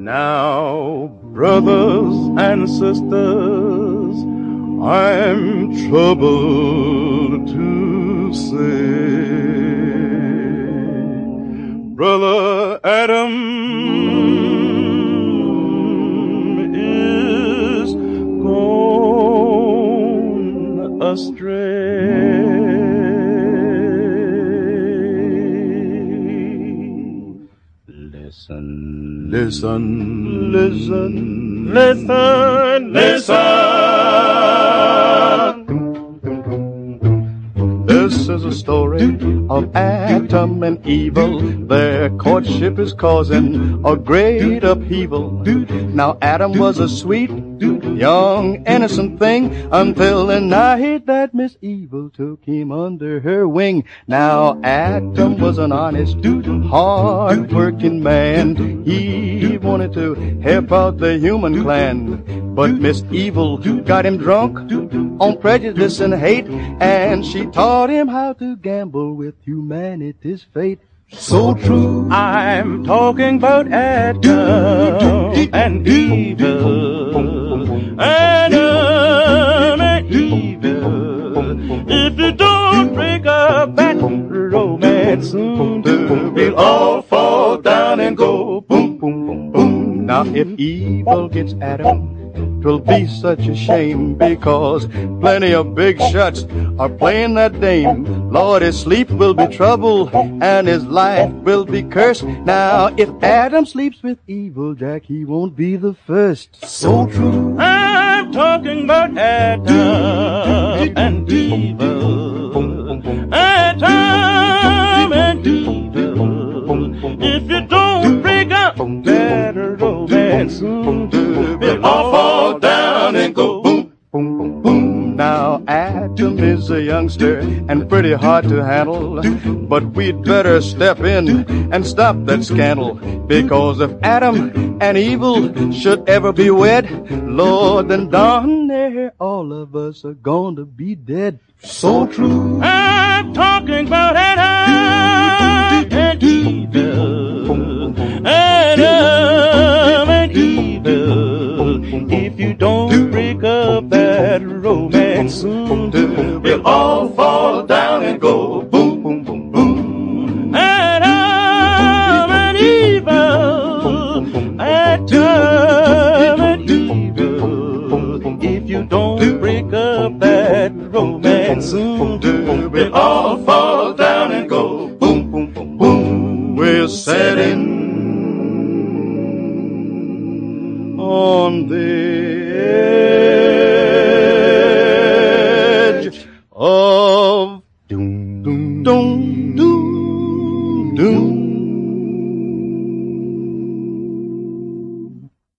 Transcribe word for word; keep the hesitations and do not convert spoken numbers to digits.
Now, brothers and sisters, I'm troubled to say, Brother Adam is gone astray. Listen, listen, listen, listen, listen. This is a story of Adam and Evil. Their courtship is causing a great upheaval. Now Adam was a sweet, young, innocent thing until the night that Miss Evil took him under her wing. Now Adam was an honest, hard-working man. He wanted to help out the human clan. But Miss Evil got him drunk on prejudice and hate, and she taught him how to gamble with humanity's fate. So true. I'm talking about Adam and Evil. Adam and Evil. If you don't break up that romance, soon we'll all fall down and go boom, boom, boom, boom. Now if Evil gets Adam, 'twill be such a shame, because plenty of big shots are playing that dame. Lord, his sleep will be trouble and his life will be cursed. Now, if Adam sleeps with Evil, Jack, he won't be the first. So true. I'm talking about Adam and Evil. Adam and Evil. If you don't break up that romance, soon we'll all fall down and go boom, boom, boom, boom. Now Adam is a youngster and pretty hard to handle, but we'd better step in and stop that scandal, because if Adam and Evil should ever be wed, Lord, then darn near all of us are going to be dead. So true. I'm talking about Adam and Evil. Adam and Evil. If you don't break up that romance, soon we'll all fall down and go boom, boom, boom, boom. Adam and Evil. Adam and Evil. If you don't break up that romance, soon we'll all fall down and go boom, boom, boom, boom. We're setting on the edge of doom, doom, doom, doom, doom.